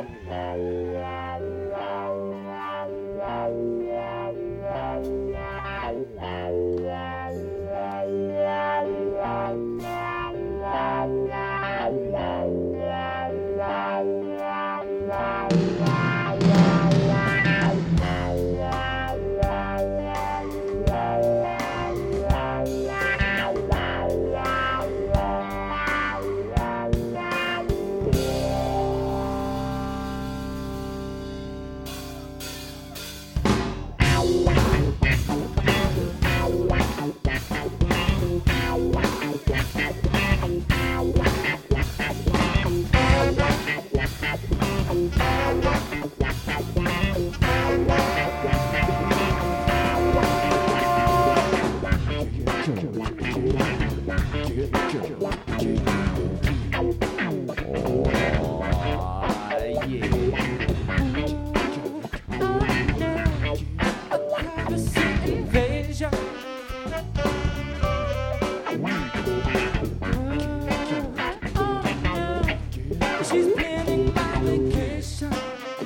She's planning my vacation.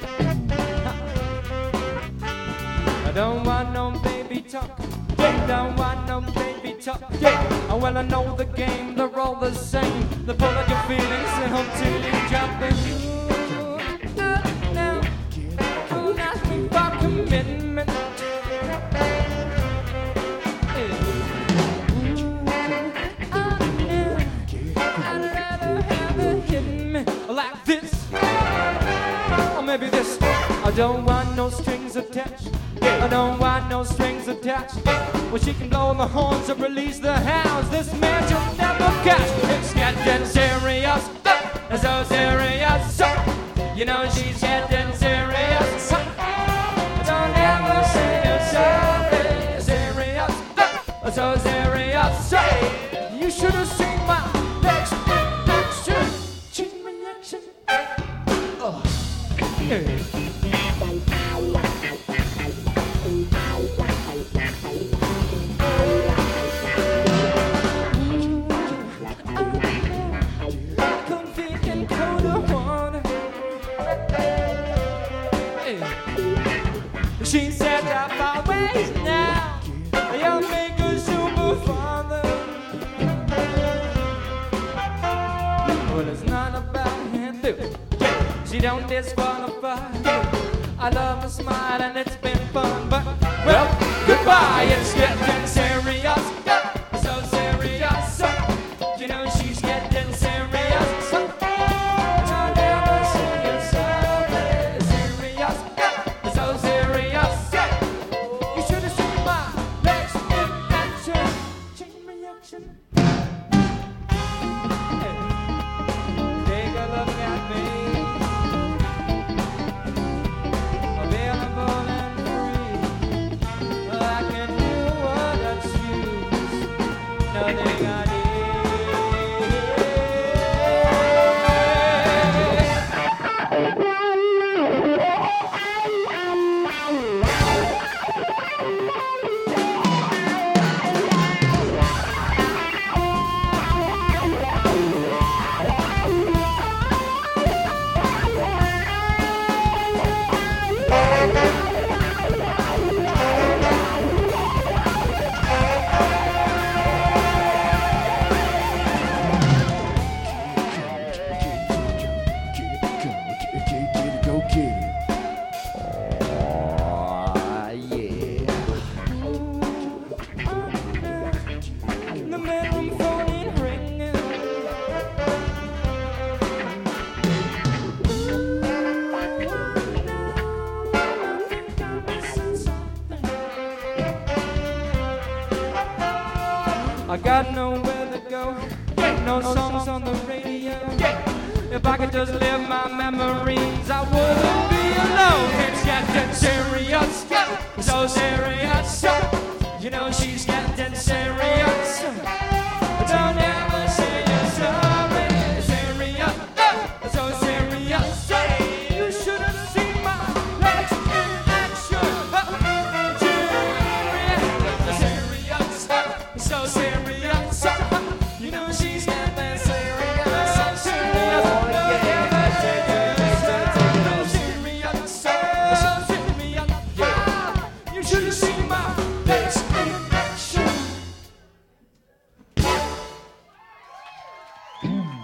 I don't want no baby talk. Don't want no baby talk. Well, I know the game, they're all the same. They pull out your feelings and hope till you jump in. Don't ask me for commitment. I'd rather have it hit me like this, or maybe this. I don't want no strings attached. I don't want no strings attached. Well, she can blow the horns and release the hounds. This man you'll never catch. It's getting serious, so serious. You know she's getting serious. Don't ever say it's so serious, so serious. You should have seen my next reaction. Chain reaction. Oh, yeah. She said I've always now you'll make a super father. Well, it's not about him too. She don't disqualify. I love her smile and it's been fun, but well, goodbye. It's getting serious, so serious. You know she's getting serious. Don't ever say it's so serious, so serious. You should have seen my legs in action. Chain reaction. Hey, take a look at me. Available and free. I can do what I choose. Nothing I need. I got nowhere to go, no songs on the radio. If I could just live my memories, I wouldn't be alone. It's getting serious, so serious. You know she's getting serious. Don't ever say you're sorry. Serious, so serious. You should have seen my legs in action. Serious, so serious. You know she's getting serious. Serious, don't ever say you're sorry. should have seen my face in action.